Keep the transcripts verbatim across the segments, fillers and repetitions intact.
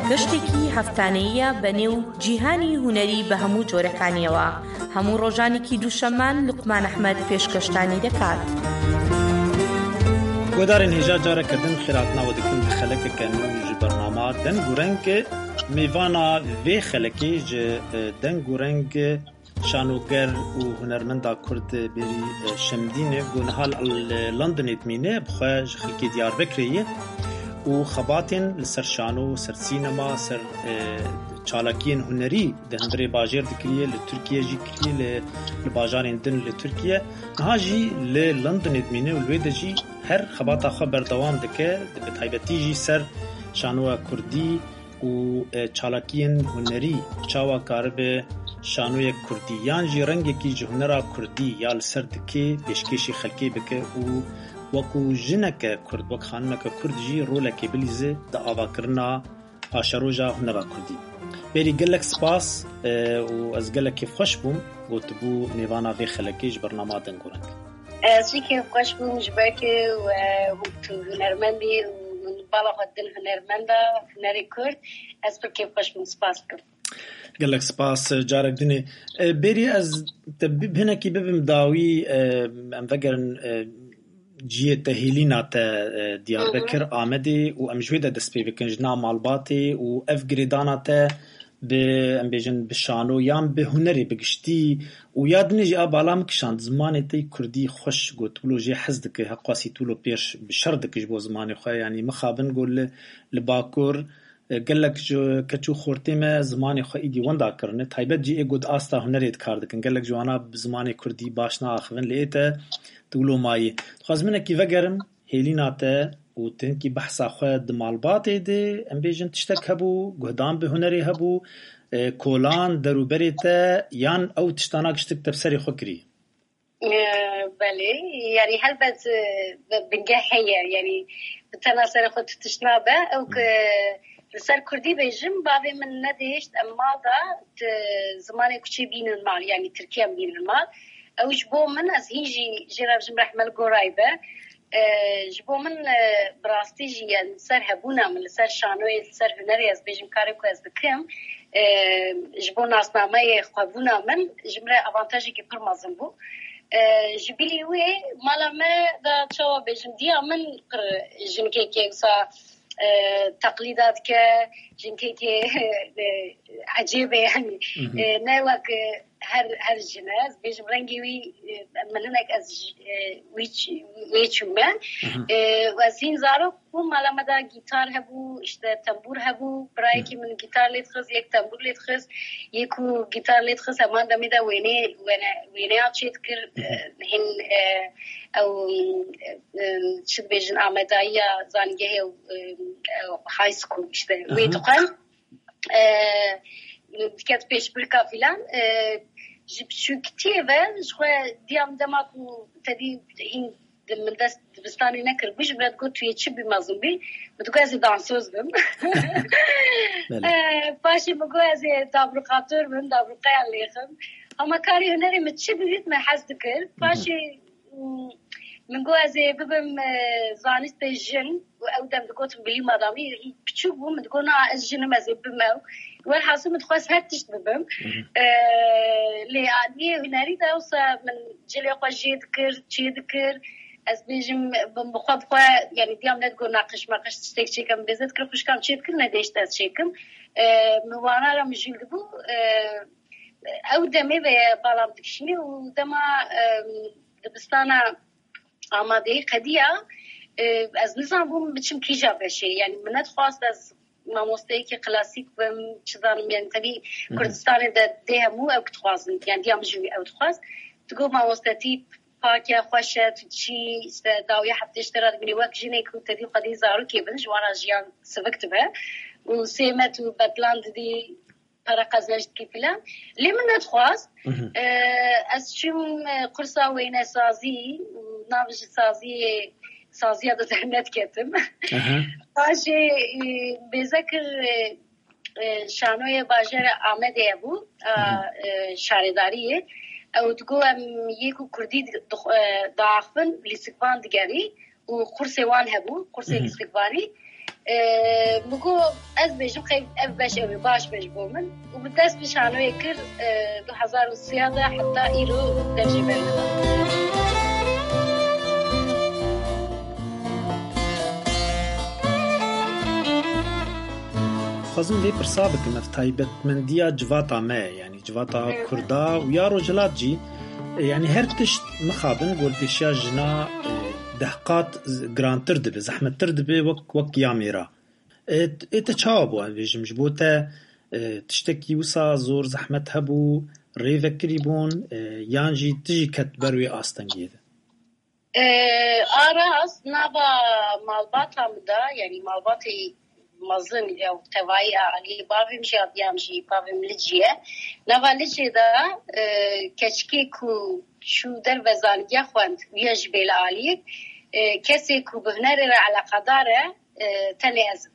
گەشتێکی هەفتانەیە بەنێو جیهانی هونەری بە هەموو جۆرەکانیەوە. هەموو ڕۆژانێکی دووشەمان لوقمان ئەحمەد پێشکەشتانی دەکات. گۆدارên hêja carekirdin xêratnawe dikin bi xelekeke nû ji bernama deng û reng mêvana vê xelekê ji deng û reng şanoger û hunermenda Kurd berî Şemdînê û nihal Londonê dimîne bixwe ji xelkê Diyarbekirê ye û xebatên li ser şano, ser sînema, ser çalakiyên hunerî di hundirê bajêr dikiriye, li Tirkiye jî kiriye, li bajarên din li Tirkiye. Niha jî li Londonê dimîne û wê de jî her xebata xwe berdewam dike, bi taybetî jî ser şanoya Kurdî û çalakiyên hunerî çawa karibe şanoyek Kurdî yan jî rengekî ji hunera Kurdî ya li ser dike pêşkêşî xelkê bike û wekû jineke Kurd, wek xanimeke Kurd jî rolekê bilîze di avakirina paşeroja hunera Kurdî. Berî gelek spas û ez gelekê xweş bûm gotibû mêvana vê xelekê ji bernama deng û reng. Ez jî kêfxweş bûm ji ber ku tu hunermendî û bala xwe din hunermenda hunerê Kurd. Ez pir kêfxweş bûm, spas dikim. Gelek spas carek dinê. Berî ez te hinekî bibim dawî em vegerin ciyê te hêlîna te Diyarbekir, Amedê û em ji wê de dest pê bikin ji nav malbatê û ev girêdana te bi em bêjin bi şano yan bi hunerê bi giştî û ya dinê jî a bala mikişand zimanê te Kurdî xweş got wilo jê hez dike heqwasî wilo pêş bi şer dike ji bo zimanê xwe yanî mixabin got li li Bakur gelek ji keç û xortê me zimanê xwe îdî wenda kirine taybet jî ê got asta hunerê dikar dikin gelek ciwana bi zimanê Kurdî baş naaxivin lê te tu wilo mayî. Dixwazim hinekî vegerim hêlîna te û tinkî behsa xwe di malbatê de em bêjin tiştek hebû, guhdan bi hunerê hebû, kolan derûberê te yan ew tiştana giştik te bi serê xwe kirî? Belê, yanî helbet bingeh heye, yanî bi tena serê xwe tu tiştnabe ew ku li ser Kurdî bêjim bavê min nedêşt em mal da zimanê kuçê bînin mal, yanî Tirkiye bînin mal. Ew ji bo min ez hîn jî jê re bijim rehmel goray be. Ji bo min bi rastî jî li ser hebûna min li ser şanoyê li ser hunerê ez bêjim karê ku ez dikim ji bo nasnameyê xwebûna min ji min re avantajekî pir mezin bû. Ji bilî wê mala me da çawa bêjim diya min pir jinkekê wisa teqlîda dike, jinkekê ecêbe yanî ne wek her her jine ez bêjim rengê wî min hinek ez wê çûme ez hîn zarok bû mala me da gîtar hebû, işte tembûr hebû, birayekî min gîtar lê dixist, yek tembûr lê dixist, yek û gîtar lê dixist heman demê de wênê wêneya çê dikir hîn ew çi dibêjin amedayiya zanîngehê high school işte wê dixwem diket pêşbirka filan ji biçûkitiyê ve ji xwe diyam dema ku tedî hîn min dest dibistanê nekir bû ji ber got tu yê çi bî mezin bî min digot ez ê dansöz bim paşê min got ez ê dabruqatör bim, dabruqeyan lêxim hema karê hunerê min çi bibît me hez dikir paşê min got ez ê bibim zanîstê jin û ew dem digotin bilî madamî piçûk bû min digot na ez jinim ez ê bim ew welhasîl min dixwest her tişt bibim lê aniyê hunerî de wisa min cilê xwe jê dikir çê dikir ez bêjim bixwe bixwe yanî diyam nedigot naqîş maqîş tiştek çêkim bêze dikir xwişkam çê dikir nedêşt ez çêkim min wana re min jîl dibû ew demê veye balam dikişînî û dema dibistana amadeyî qediya ez nizanbûm biçim kîja beşê yanî min nedixwast ez mamosteyekî klasîk bim çizanim yani tevî Kurdistanê de dê hemû ew dixwazin yani diyam jî ew dixwast digot mamostetî pak e xweş e tu çî işte dawiya heftê ji te re dibînî wek jinê ku tevî xwedî zarokê bin ji wana jiyan sivik dibe û sê me tu betlan didî pere qeznej dikî filan lê min nedixwast ez çûm qursa wênesazî û nav ji saziyê saziya da dernet ketim paşê bêze kir şanoyê bajêra Amedê bû şarêdariyê ew digot em yek û Kurdî diaxivin lîstikvan digerî û qursê wan hebû qursê lîstikvanî بگو از بیشم خیلی اف باش اوی باش بیش بومن و بدست بشانوی کر دو هزار و سیاده حتی ایرو درجه برنامه. خازم لي برصابك مفتايبت من ديا جواتا ما يعني جواتا كردا ويا رجلات جي يعني هرتش مخابن قول بيشيا جنا دهقات جران تردبه زحمة تردبه وك وك ياميرا ات تشابو بيجم جبوتا تشتكي وسا زور زحمة هبو ريفك كريبون يانجي تجي كتبروي آستنجيد آراس نابا مالباتا مدا يعني مالباتي مازن او توای علی بابیم جاب یامجی بابیم لجیه نوالجی دا کچکی کو شو در وزانگی خوند ویج بیل علی کسی کو بهنر را علاقه داره تنیز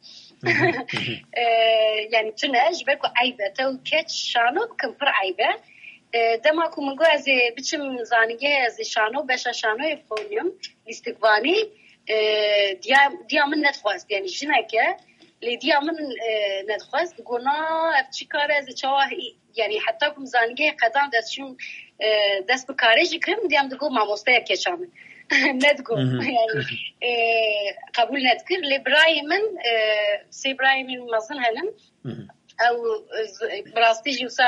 یعنی تناج برکو عیبه تو کچ شانو بکن پر عیبه دما کو منگو از بچم زانگی از شانو بشا شانو فونیم لیستقوانی دیا دیا من نتخواست یعنی جنکه لیدیا من ندخواست گونا افچی کار از چواه یعنی حتی کم زانگی قدم دستشون دست بکارش کردم دیام دگو ماموسته کشام ندگو یعنی قبول ندکر لبرای من سی برای من مزن هنم او براستی جوسا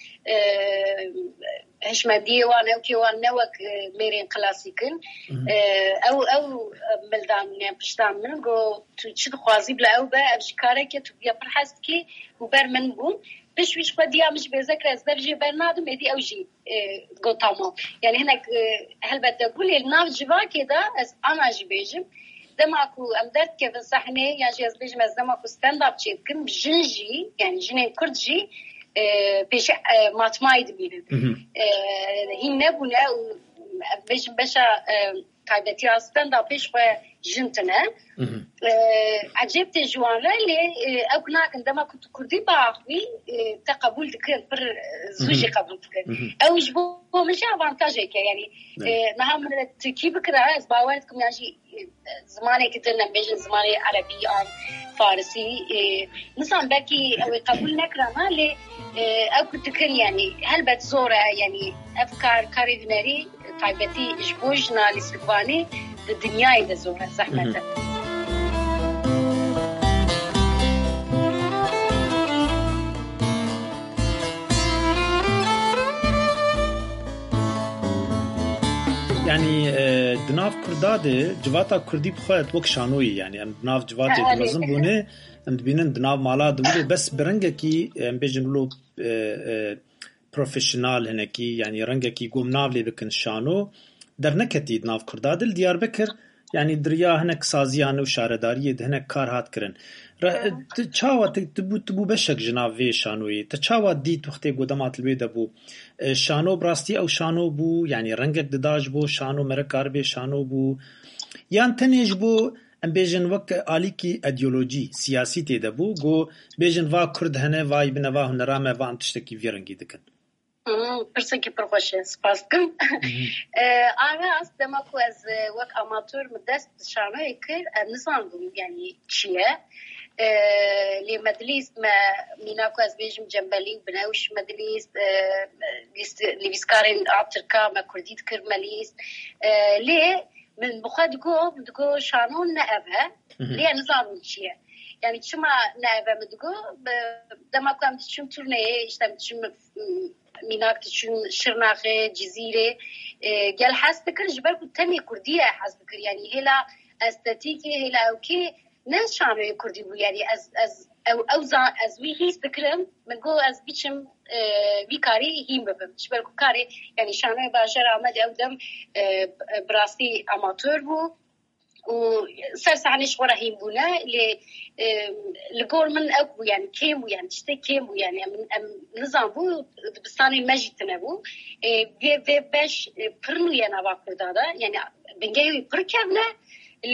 هشمديه وانا اوكي وانا وك ميرين كلاسيكن او او ملدان يعني بشتام من جو تشد خوازي بلا او با ابشكاره كي تبيا برحسكي وبر من بون بش ويش قديا مش بذكر از درجه برنادم ادي اوجي جو تمام يعني هناك هل بدي اقول الناف جوا كده از انا جبيجم دماكو امدت كيف الصحنه يعني جاز بيجم از دماكو ستاند اب تشيكم جنجي يعني جنين كردجي پیش ماتماید بیرن هین نبونه بیش بشه تایبتی هستن دا پیش و جنتنه عجبت جوانه لی او کناکن دما کت کردی باقی تقبل دکن پر زوجی قبول دکن او جبو مش avantajه که یعنی نه من تکی بکره از باورت کم یعنی زمانی که دلنا بیش زمانی عربی آن فارسی مثلا بکی او قبول نکرنا لی او كتكن يعني هل بتزوره يعني افكار كاري هنري طيبتي جبوجنا الاستقبالي الدنيا اذا زوره زحمته يعني دناف كرداده جواتا كردي بخوات وك شانوي يعني ام دناف جواتي لازم بونه ام دبينن دناف مالا دولي بس برنگكي ام بيجنلو بروفيشنال هنكي يعني رنگكي قومناف لي بكن شانو در نكتي دناف كرداده ديار بكر يعني دريا هنك سازيان و شارداري هنك كار هات كرن تشاوا تبو تبو بشك جناف في شانوي تشاوا دي وقتي قدمات البيد ابو شانو براستي او شانو بو يعني رنگك دداج بو شانو مركار بي شانو بو يعني تنيج بو ام بيجن وك آليكي ايديولوجي سياسي تيدا بو جو بيجن وا كرد هنه واي بنوا هنرامه وان تشتكي فيرنگي دكن برسكي بروخوشه سپاسكم انا استماكو از وك اماتور مدست شانو يكر نظام يعني چيه لي مدليس ما ميناكو از بيجم جنبلي بناوش مدليس لي بيسكارين عطركا ما كرديت كرماليس ليه من بخاد جو بدكو شانون نأبها ليه نظام شيء يعني شو ما نأبها بدكو دماكو عم تشوم تورنيه اشتم تشوم ميناك تشوم شرناخه جزيرة قال حاس بكر جبال كنت تاني كردية حاس بكر يعني هلا استاتيكي هلا اوكي ناس شانو كردي بو يعني از از او او از وی هیس بکرم من گو از بیچم وی کاری هیم ببم شبر کو کاری يعني شانو باشر آمد او دم براستی اماتور بو و سرسعنش ورا هیم بونه ل لقول من أبو يعني كيم ويعني تشتى كيم ويعني من نظام بو بستاني مجد تنبو في في باش برنو يعني باكو دادا يعني بنجيو بركبنا ل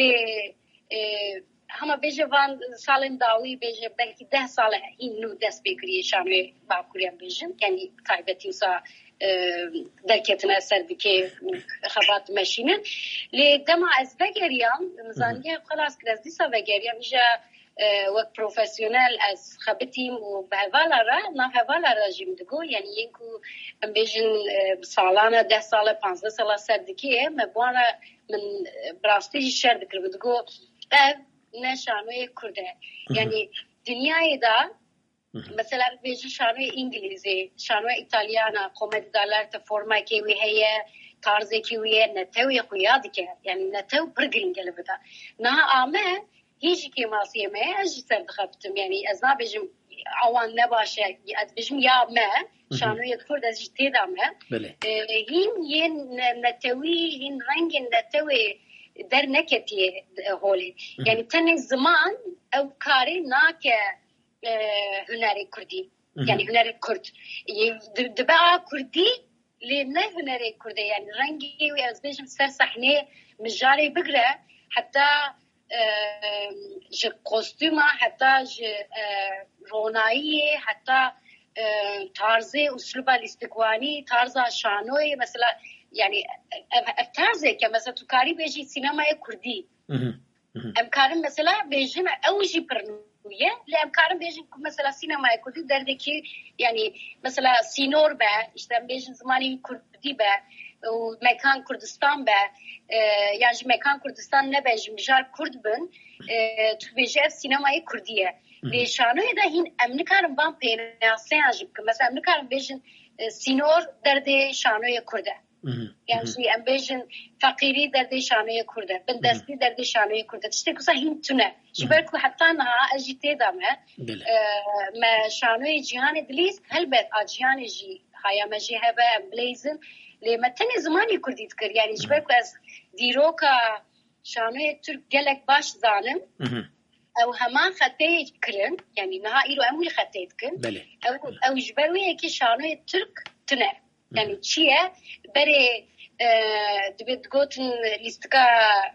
هما بيجوان سالن داوي بيجي بلكي ده ساله إنه دست بكري شامل باكوريان بيجن يعني تايبتي وسا دركتنا سربكي خبات ماشينن لدما از بگريان مزانيه خلاص كلاس دي سا بگريان جا وەک پرۆفەسیۆنەل ئەس خەبتیم و بەهەڤالا را ناهەڤالا را ژیم دەگۆ یعنی یەنکو ئەم بێژن ساڵانە ده ساڵە پانزدە ساڵە سەر دکێ مەبوانە من براستیژی شەر دکرد دەگۆ ئەv نە شانۆیە کوردە یعنی دنیایدا مثلا بێژن شانۆی ئینگلیزی شانۆی ئیتالیانە کۆمەدیدارلارتە فۆرماکێ وی هەیە تارزێکی ویە نەتەوی خویا دکە یعنی نەتەو پڕ گرنگە لە بدا نها ئامە هیچی که ماسیه ما هیچی سر دخبتم یعنی از نبیجم آوان نباشه از بیجم یا ما شانوی کرد از جتی دامه هین یه نتوی هین رنگ نتوی در نکتیه هولی یعنی تن زمان او کاری ناکه هنری کردی یعنی هنری کرد دبا کردی لینه هنری کرده یعنی رنگی و از بیجم سر صحنه مجاری بگره حتی ج کostüma hatta j ronaiye hatta tarzı usluba listikvani tarza şanoy mesela yani tarzı ki mesela tukari beji sinemaya kurdi emkarım mesela bejim evji pernuye le emkarım bejim mesela sinemaya kurdi derdeki yani mesela sinor be işte bejim zamani kurdi be و مکان کردستان به یعنی مکان کردستان نباشه مجار کرد بن تو بیشتر سینمای کردیه لیشانوی ده هین امن کارم بام پیناسه عجیب که مثلا امن کارم بیشتر سینور درده شانوی کرده یعنی ام بیشتر فقیری درده شانوی کرده بندستی درده شانوی کرده تشتی کسا هین تونه شبر کو حتی نه اجیته دامه ما شانوی جهان دلیس هلبت آجیان جی هایا مجی هبه بلیزن لما تاني زماني كردي تكر يعني جبرك از ديروكا شانوية ترك جلك باش ظالم او هما خطي كرن يعني نها ايرو امولي خطي تكن او او جبروية كي شانوية ترك تنه يعني چيه بري دبيت قوتن لستكا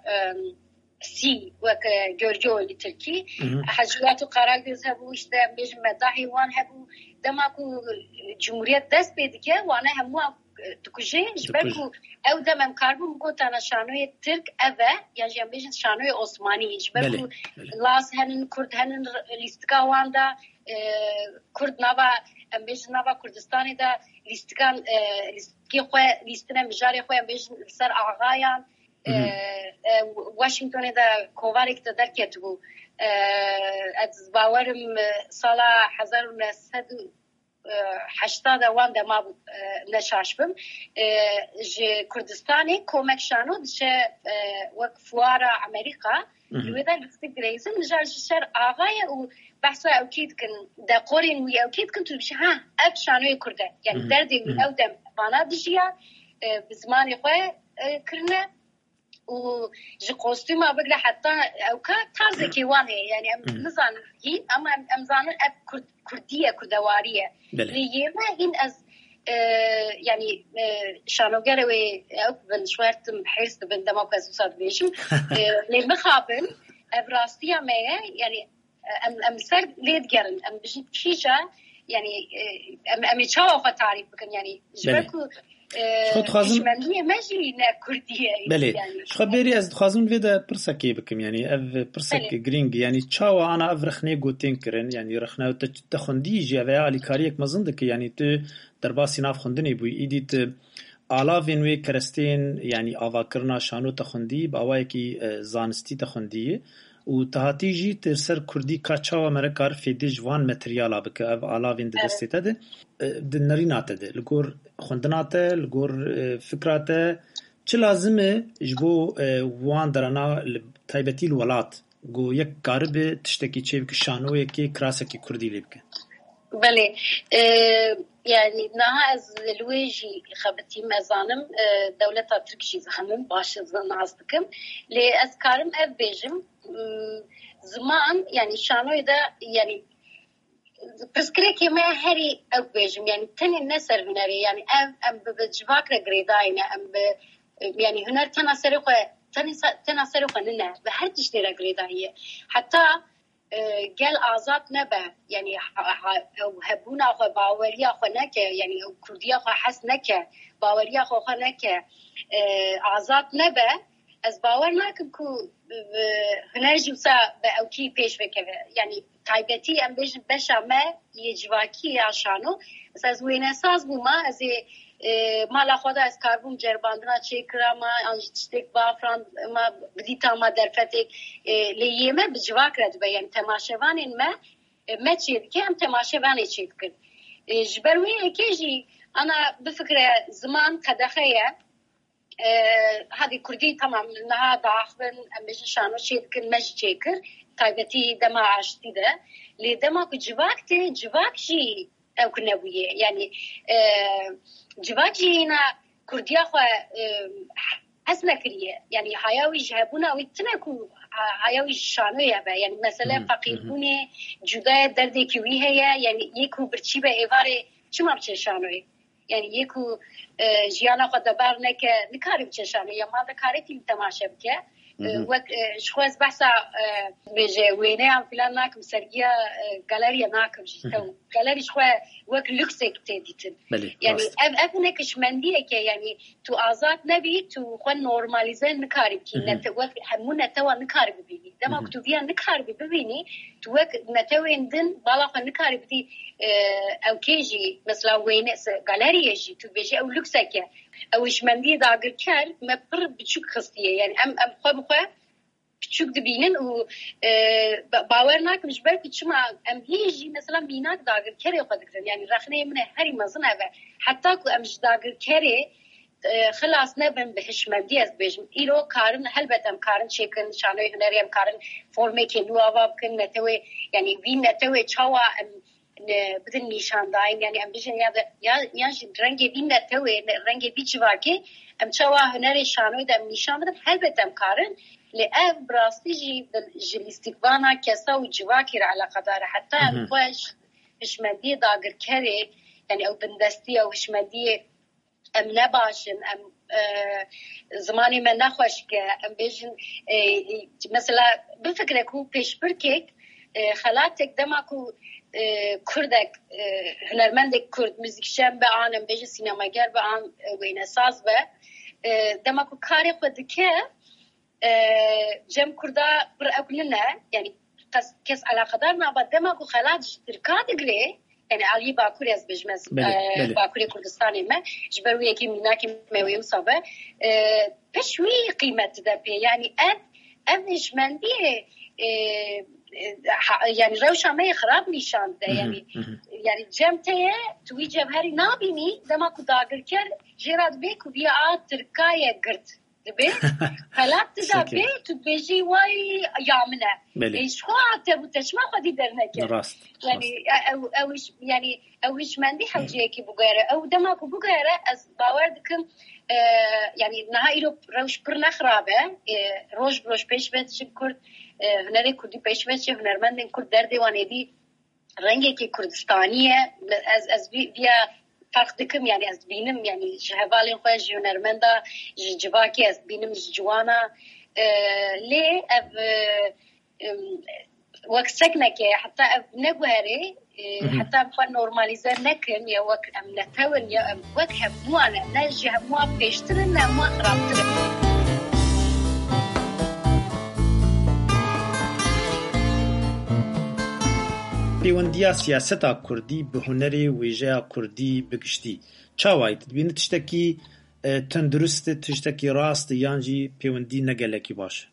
سي وك جورجو اللي تركي حاجياتو قراق يذهبوا اشتا بيج مداحي وان هبو دماكو جمهورية دست بيدكي وانا همو تکوچه جبرکو او دم کاربون گوت انا شانوی ترک اوه یا جنبیش شانوی عثمانی جبرکو لاس هنن کرد هنن لیستکا واندا کرد نوا امبیش نوا کردستانی دا لیستکان لیستکی خواه لیستنه مجاری خواه امبیش سر آغایان واشنگتن دا کوارک دا درکت بو از باورم سالا هزار و نهصد هشتاد وان ده ما نشاشبم ج کردستانی کمک شانو دشه وقت فوارا امریکا لویدا لستگریزم نجار شر آغای و بحث اوکید کن ده قرین وی اوکید کن تو بشه ها اف شانوی کرده یعنی دردی او دم بانا دجیا بزمانی خواه کرنه و ج کostüma بگره حتی او که تازه کیوانه یعنی نزان هی اما امزانه اف کردیه کردواریه لیما این از يعني شانوغر و بن شوارتم حرص بن دموكاز وصاد بيشم لمخابن ابراستيا ما يعني ام ام سر ليد جرن ام بجي كيجا يعني ام ام يتشاو تعريف بكن يعني جبركو خود خوازم منیه مجی نه کردیه بله خبری از خوازم ویدا پرسکی بکم یعنی اف پرسک گرینگ یعنی چاو انا اف رخنه گوتین کرن یعنی رخنه تخندی جویا علی کاریک مزند که یعنی تو در باسی ناف خوندنی بو ایدیت علاوه وی کرستین یعنی آوا کرنا شانو تخندی باوای کی زانستی تخندی و تهاتیجی ترسر کردی کاچاو مرکار فیدی جوان متریالا بک اف علاوه دسته ده دنریناته ده لگور خوندناته لگور فکراته چه لازمه جبو وان درنا تایبتی الولات گو یک کارب تشتکی چه بک شانوی کی کراسکی کردی لبک بله يعني نها از الويجي خبتي مزانم دولة تركيا زانم باش زنازدكم لأذكارم أف بيجم زمان يعني شانوي ده يعني بسكريكي ما هري أف بيجم يعني تاني النسر هنري يعني أم أم بجواك رجريداينا أم ب يعني هنر تناصرخ تاني تناصرخ لنا بهرتش رجريداية حتى قال آزاد نبه يعني هبونا خو باوريا خو نکه يعني كرديا خو حس نکه باوريا خو خو نکه آزاد نبه از باور نکم که هنرجی وسا به اوکی پیش بکه یعنی تایبتی ام بیش بشامه یه جواکی عشانو از وینه ساز بوما از مالا خود از کاربوم جرباندنا چیکرا ما انجتک بافران ما بدیتا ما درفتک لیمه بجواک رد بیان تماشاوان این ما ما چید که هم تماشاوانی چید کرد جبروی اکیجی انا بفکر زمان قدخیه هذه كردي تمام انها ضعفن مش شانو شيء كن مش جيكر طيبتي دما عشتي ده لي دما كجواكتي جواكشي او كنويه يعني جواكي هنا كرديا خو اسمه كريه يعني حياوي جهبونا ويتنكو حياوي شانو يابا يعني مثلا فقيروني جدا دردي كوي هي يعني يكو برچي به ایواره چما بچه شانوي يعني يكو جيانا قد دبر نك نكاري بچشانه يا ما ذكرت تماشا بك وك شخوز بحثا بيجي وينه ام فلان ناكم سرگيا گاليريا ناكم جيتو گاليري شخو وك لوكسك تديتن يعني اف افنك شمنديه كي يعني تو ازاد نبي تو خو نورماليزن نكاري كي نت وك همونه تو نكاري ببيني دما كتبيا نكاري ببيني تو وك نتوين دن بالا خو نكاري بدي او كيجي مثلا وينه گاليريا جي تو بيجي او لوكسك او شمنديه داگر كر ما بر بچوك خستيه يعني ام ام خو خو بچوك دبينن و باور ناكم جبر كچما ام هيجي مثلا بيناك داگر كري قدكن يعني رخنه من هري مزن ابا حتى كو ام داگر كري خلاص نبن بهشمندي از بيجم ايرو كارن هلبتم كارن شيكن شانوي هنريم كارن فورميكي نوابا كن نتوي يعني بين نتوي چاوا بدن نشان داين يعني ام بيجن يا يا يا رنگي بين نتوي رنگي بيچ واكي ام چاوا هنري شانوي دم نشان بدن هلبتم كارن لأف براستيجي بالجلستيكوانا كسا وجواكر على قدر حتى ام خوش هشمندي داگر كري يعني او بندستي او هشمندي ام نباشن ام زماني ما نخوش ام بيجن مثلا بفكرك هو بيش بركك خلاتك دماكو كردك هنرمندك كرد موزیکشن به آن ام بيجن سینماگر به آن وين اساس به دماكو كاري خودكه جم كردا بر اكلنا يعني كس على قدرنا بدماكو خلات تركات غري يعني علي باكوري از بجمز باكوري كردستان ما جبروا يكي مناكي موي وصبه بشوي قيمه ده يعني اد ادش مندي يعني روشا ما يخرب نشان ده يعني يعني جمته توي جبهري نابيني دما كو داگر كر جيراد بيكو بيا تركايه قرد دبي خلات ده بي تو بيجي واي يامنه ايش خو عتب وتشما خدي درنك يعني او او يعني اوش مندي حوجيكي بوغيره او دما كو بوغيره از باوردكم يعني نهايرو روش برنا خرابه روش بروش پیش بد شکر هنری کردی پیش بد شه هنرمندن کرد در دیوانه دی رنگی که کردستانیه از از بیا فرق دکم يعني از بینم يعني جهوالين خوش هنرمندا جواکی از بینم جوانا لی اف وقت سکنه که حتی اف نگوهری حتى بخوان نورماليزر نكن يا وك ام نتون يا ام وك هم وانا نجي هم ما بيشترنا ما خرابتنا پیوندیا سیاستا کردی به هنری ویژه کردی بگشتی چاوای تبینی تشتکی تندرست تشتکی راست یانجی پیوندی نگلکی باشه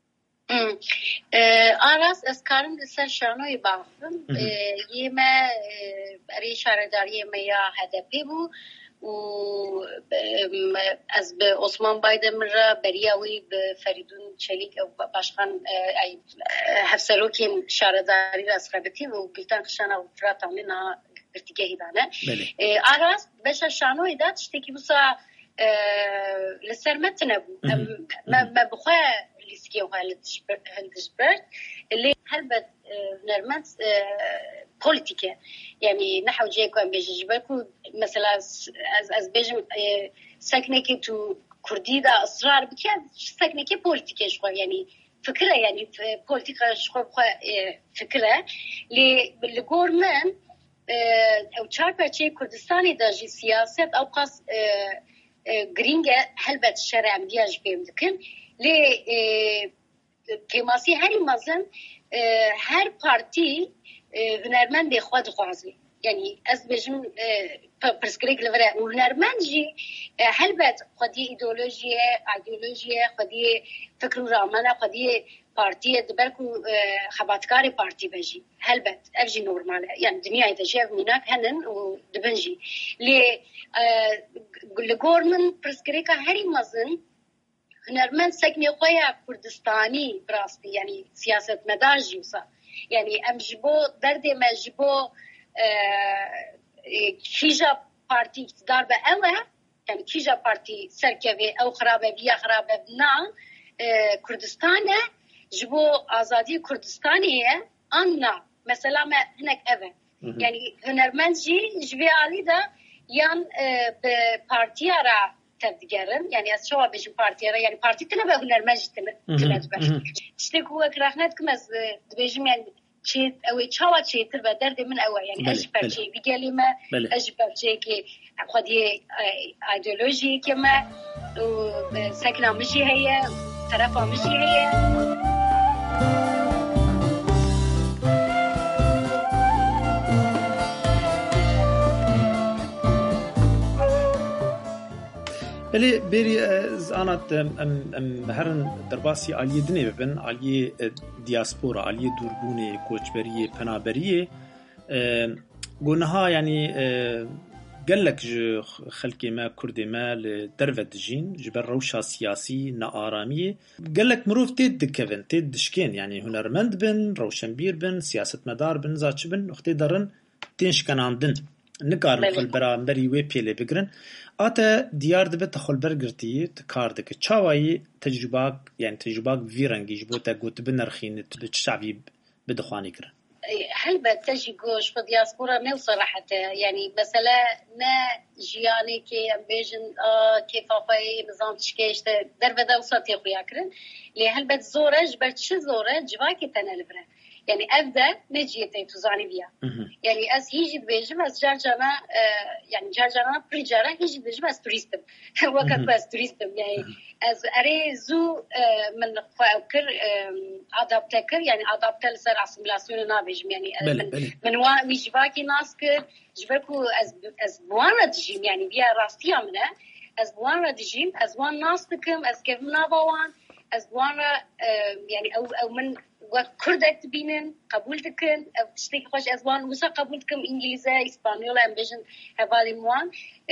آراس از کارم دسر شانوی بافتم یه ما برای شارداری ما یا هدفی بو و از به عثمان بایدم را بریاوی به فریدون چلیک و باشخان هفسلوکین شارداری را اسخربتی و گلتان خشانه و فراتانی نا گرتیگه دانه آراس بشه شانوی داد شتکی بسا لسر متنه بو ما بخواه لیسکی و هندشبرد اللي هلبت نرمت بوليتيكا يعني نحو جايكو ام بيجي جبالكو مثلا از از بيجم ساكنكي تو كردي دا اصرار بكاد ساكنكي بوليتيكا شو يعني فكره يعني بوليتيكا شو فكره اللي بالجورمان او تشاربر شي كردستاني دا جي سياسات او قاس گرینگه هلبت شرم دیاج بیم دکن لی کماسی هری مزن هر پارتی هنرمند خود خوازی یعنی از بجم پرسکریک لوره هنرمند جی هلبت خودی ایدئولوژی ایدئولوژی خودی فکر و رامانه خودی پارتی دبرکو خباتکار پارتی بجی هلبت افجی نورماله یعنی دنیای تجیب میناک هنن و دبنجی لی لگورمن پرسکریکا هری مزن هنرمند سکنی خویا کردستانی براستی یعنی سیاست مداجی وصا یعنی ام جبو درد ما جبو کیجا پارتی اقتدار به اوه یعنی کیجا پارتی سرکوی او خرابه بیا خرابه نا کردستانه جبو آزادی کردستانیه آننا مثلا ما هناك اوه یعنی هنرمند جی جبی آلی دا یان به پارتی را تبدیگرن یعنی از شما بشیم پارتی را یعنی پارتی تنه به هنرمند جی تنه باشه تشتی که اکراهنت کم از دبیجم یعنی چه اوی چاوا چه تر به درد من اوه یعنی اج پرچه بیگلی ما اج پرچه که خودی ایدئولوژی که ما سکنه مشی هیه طرف مشی هیه بله بری از آنات ام هرن درباسی عالی دنیا ببین عالی دیاسپورا عالی دوربونی کوچبری پنابری گونها یعنی قالك جو خلقي ما كردي ما لدرفت جين جبر روشة سياسي نآرامية قالك مروف تيد كفن تيد دشكين يعني هنرمند بن روشنبير بن سياسة مدار بن زاتش بن اختي دارن تنش كان عندن نقار مخل برا مبري وي بيلي بقرن آتا ديار دبت تخل برقرتي تكاردك تشاوائي تجرباك يعني تجرباك فيرنجي جبوتا قوت بنرخين تشعبي بدخواني قرن هل بتجي جوش في الدياسبورا ما صراحة يعني مثلا ما جياني كي أمبيجن آه كيف أخوي نظام تشكيش در بدا وصلتي أخويا كرن لي هل بت زورة جبرت شو زورة جواكي تنالبره يعني أبدا نجيتي تزاني بيا يعني أز هيجي بيجم أز جارجانا آه يعني جارجانا بريجارا هيجي بيجم أز توريستم وقت بس توريستم يعني أز أري زو آه من فاكر أدابتكر يعني أدابتل سر أسيميلاسيون نابيجم يعني بلي من بلي. من وان ويجواكي ناسكر جبركو أز أز بوانا دجيم يعني بيا راستيا منه أز بوانا دجيم أز وان ناستكم أز كيف منابوان أز بوانا آه يعني أو أو من وكردك تبينن قبول تكن أو تشتكي خوش أزوان وسا قبول تكم إنجليزي إسبانيولا أمبيجن هفالي موان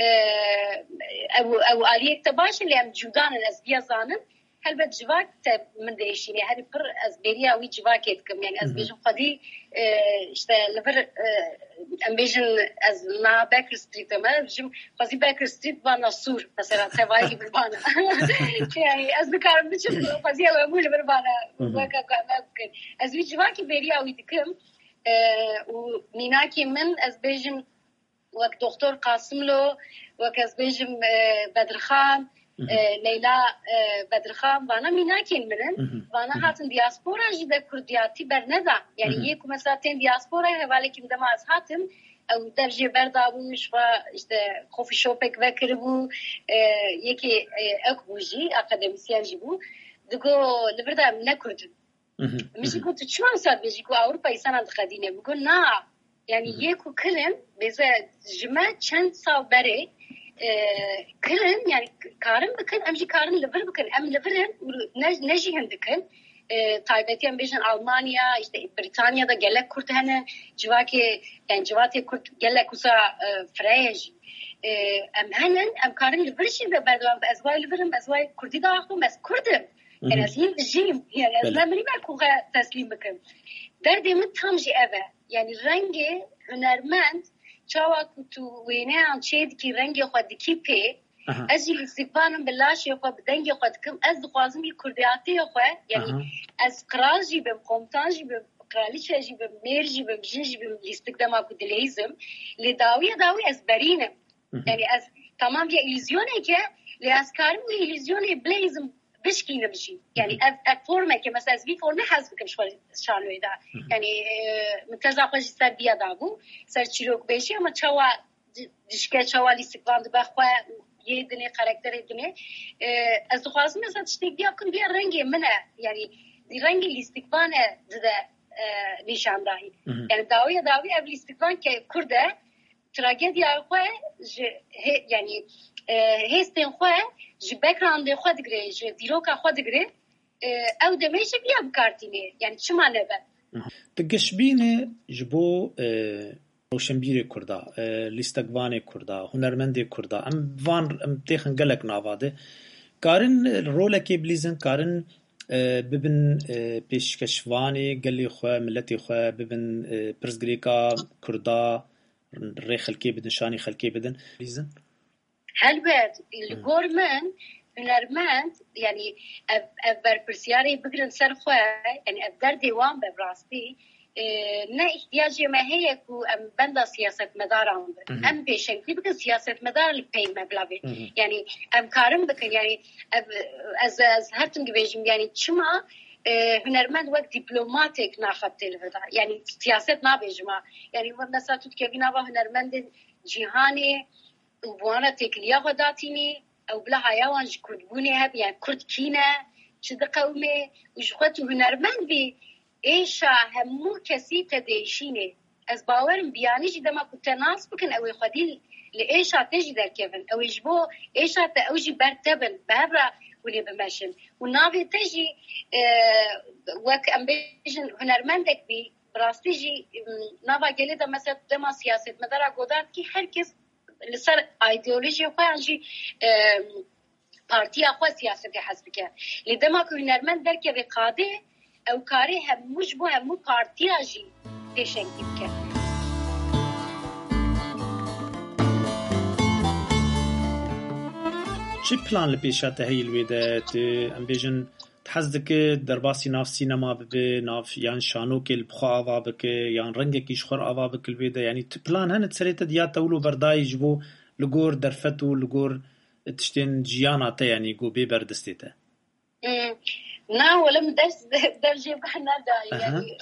أو أو آلية تباش اللي أم جودان الأزبيا زانن هل بتجواك تب من ديشين يعني هذي بر أزبيريا وي جواكيتكم يعني أزبيجن قدي إشتا لبر أمبيجن أز نا باكر ستريت ما بجم قصدي باكر ستريت بانا سور مثلا تبايلي بربانا يعني أزبكار بجم قصدي أو أمول بربانا وكا ما بكن أزبي جواكي بيريا ويدكم وميناكي من أزبيجن وك دكتور قاسم له وك أزبيجن بدرخان ليلى بدرخان وانا ميناكين منن وانا هاتن دياسبورا جدا كردياتي برندا يعني يكو مثلا تين دياسبورا هوالكي مدما از هاتن او درجه بردابوش و işte coffee shopek vekirbu yeki ekbuji akademisyen jibu digo librda ne kurdun مش قلت شو عم صار بيجي كو أوروبا يسان عند خدينة بقول نا يعني يكو كلن بيزا جماعة چند سال بري كلن يعني كارن بكن أمشي كارن لفر بكن أم لفرن نجي هندكن تايبتي أم بيجن ألمانيا işte بريطانيا دا جلك كرت هنا جواكي يعني جواتي كرت جلك وسا فريج أم هنن أم كارن لفرشين ببردوان بأزواي لفرن بأزواي كردي دا أخو مس كردم يعني أزهين الجيم يعني أزلا مني ما أكون تسليم بكم دردي متهمجي أبا يعني رنجي هنرمند چاوا كتو وينه عن شيء كي رنجي خود كي بي أجي استقبالهم باللاش يخو بدنجي خود كم أز خوازم يكردياتي يخو يعني أز قراجي بم قومتانجي بم قراليش أجي بم ميرجي بم جنجي بم الاستقدام أكو دليزم لداوية داوية أز برينة يعني أز تمام يا إليزيوني كه لأسكارم إليزيوني بليزم بشكي نمشي يعني أفورمة كمثلا زبي فورمة حسب كم شوال شانوي دا يعني متزا خوش سربيا دابو سر چیروک بشی اما چوا دشکه چوالی استقلال بخواه یه دنی کاراکتر دنی از دخوازم مثلا تشتیک دیا کن بیا رنگی منه یعنی دی رنگی لیستیکوانه زده نشان دهی یعنی داوی داوی اب لیستیکوان که کرده تراژدیا خواه یعنی هستن خواه ج بکراند خواه دگره ج دیروکا خواه دگره او دمیشه بیا بکارتینه یعنی چه معنی به تگشبینه جبو روشنبیر کرده لیستگوان کرده هنرمند کرده ام وان ام تخن گلک نواده کارن رول کی بلیزن کارن ببن پیشکشوانی گلی خو ملتی خو ببن پرزگریکا کرده ری خلکی بدن شانی خلکی بدن بلیزن هلبت الگورمن هنرمند يعني أبر برسياري بقرن سرخوا يعني أبدر ديوان ببراستي نه احتیاجی ما هي كو أم بندا سياسة مداران أم بيشنكي بكن سياسة مدار البي مبلغي يعني أم كارم بكن يعني از از هرتن جبيجم يعني شما هنرمند وقت دبلوماتيك ناخدت الهدا يعني سياسة ما بيجمع يعني مثلا تكفينا با هنرمند جهاني وبوانا تكليا غداتيني أو بلا حيوان جكردبوني هب يعني كرد كينا شد قومي وجخوتو هنرمند بي إيشا همو كسي تديشيني از باورم بياني جدا كنت ناس بكن أو يخديل لإيشا تجي در كيفن أو يجبو إيشا تأوجي برتبن بهبرا ولي بمشن ونافي تجي اه وك أمبيجن هنرمندك بي براستيجي نافا جليدا مثلا دما سياسة مدارا قودان كي هركز لسر ايديولوژي خو انجي بارتي اخو سياسه حسبك لدما كو هنرمند دركه بقاده او كاري هم مش بو هم بارتي اجي تشنكيك چی پلان لپیشاته هی الویدات ام بیژن تحزدك درباسي ناف سينما ببي ناف يان شانو كل بخوا آوا بك يان رنگك يشخور آوا بك البيدا يعني تبلان هن تسريت ديا تولو برداي جبو لغور درفتو لغور تشتين جياناتا يعني جو بي بردستيتا نا ولم درس درجة بحنا دا يعني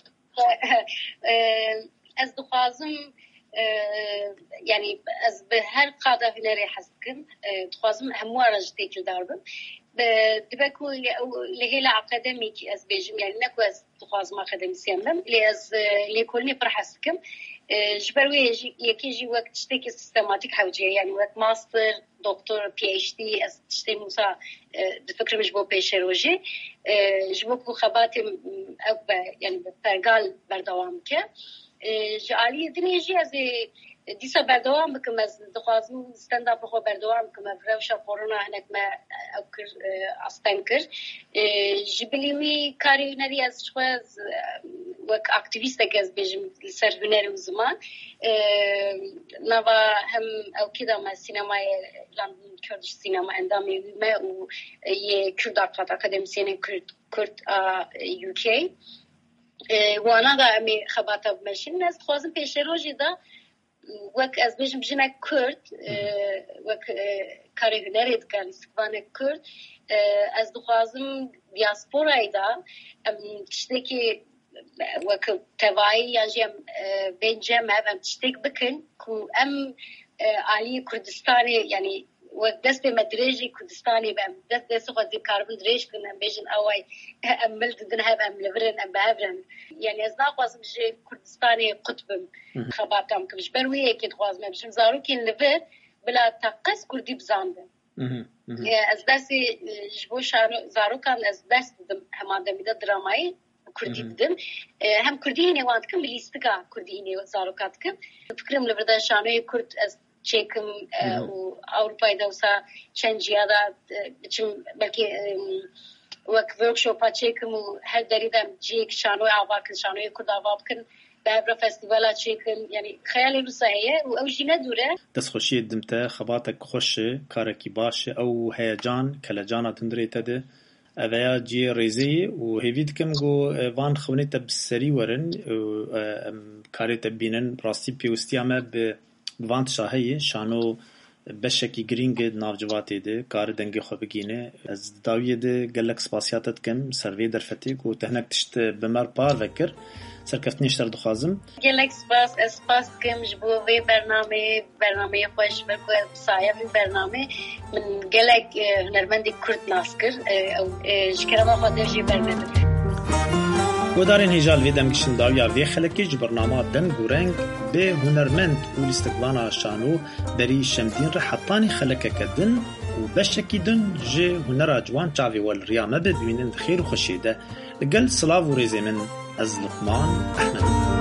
از دخوازم يعني از بهر قادة هنري حسكم دخوازم همو رجتي كل داربم دبكو اللي هي الأكاديميك از بيجم يعني نكو از دخوازم أكاديميسيان بم اللي از اللي كلني برحسكم جبروي يجي يكيجي وقت تشتكي سيستماتيك حوجية يعني وقت ماستر دكتور بي اتش دي از تشتي موسى دفكر مش بو بيشروجي جبوكو خباتي أو يعني برقال بردوام كه جالي دنيجي از دیسا بردوام بکم از دخوازم ستنداپ خو بردوام بکم روشا کورونا هنک ما اکر استنکر جبلیمی کاری هنری از شخص وک اکتیویست از بیجم سر هنری و زمان نوا هم او کدا ما سینما لندن کردش سینما اندامی ما و یه کرد اکادمیسین کرد کرد یو کی وانا دا امی خباتا بمشین از خوازم پیش روزی دا وك از بيجم بجنا كرد وك كاري هنري دكان استقبان كرد از دخوازم دياسبورا ايدا تشتكي وك تواعي يعني بين جمع ام تشتك بكن كو ام علي كردستاني يعني ودست مدرجي كردستاني بام دست دست خو دي كاربون دريش كنا بيجن اوي ام ملد دنها ام لبرن ام بهبرن يعني از ناقص بجي كردستاني قطب خباتام كمش بروي كي تخواز ما بجم زارو كي لبر بلا تقص كردي بزاندن از دسي جبو شارو زارو كان از دست هما دميدا دراماي كردي بدم هم كردي هني وانتكم بليستقا كردي هني زارو كاتكم فكرم لبردا شانو كرد از چکم و اروپای دوسا چند جیادا بچم بلکه وقت ورکشوپا چکم و هر دریدم جیک شانوی آوا کن شانوی کرد آوا بکن به برا فستیوالا چکم یعنی خیالی رو صحیحه و او جی ندوره دست خوشی دمته خباتك خوشه کارکی باشه او هیجان کلجانا تندریتا ده اویا جی ریزی و هیوید کم گو وان خونی تب سری ورن کاری تب بینن راستی پیوستی همه به بوانت شاهی شانو بشکی گرینگ نافجواتی ده کار دنگی خو بگینه از داویه ده گلک سپاسیاتت کم سروی درفتی کو تهنک تشت بمر پار وکر سرکفتنی شتر دخوازم گلک سپاس اسپاس کم جبو وی برنامه برنامه خوش بکو سایه وی برنامه من گلک هنرمندی کرد ناسکر او شکرما خاطر جی برنامه گودارین هیجال وی دمگشن داویا وی خلکی جبرنامه دن گورنگ به هنرمند و استقبانا شانو بری شمدین را حطانی خلکه کدن و بشکی دن جه هنر جوان چاوی والریامه ببینن خیر و خوشیده لگل سلاو و ریزی من از لقمان احمد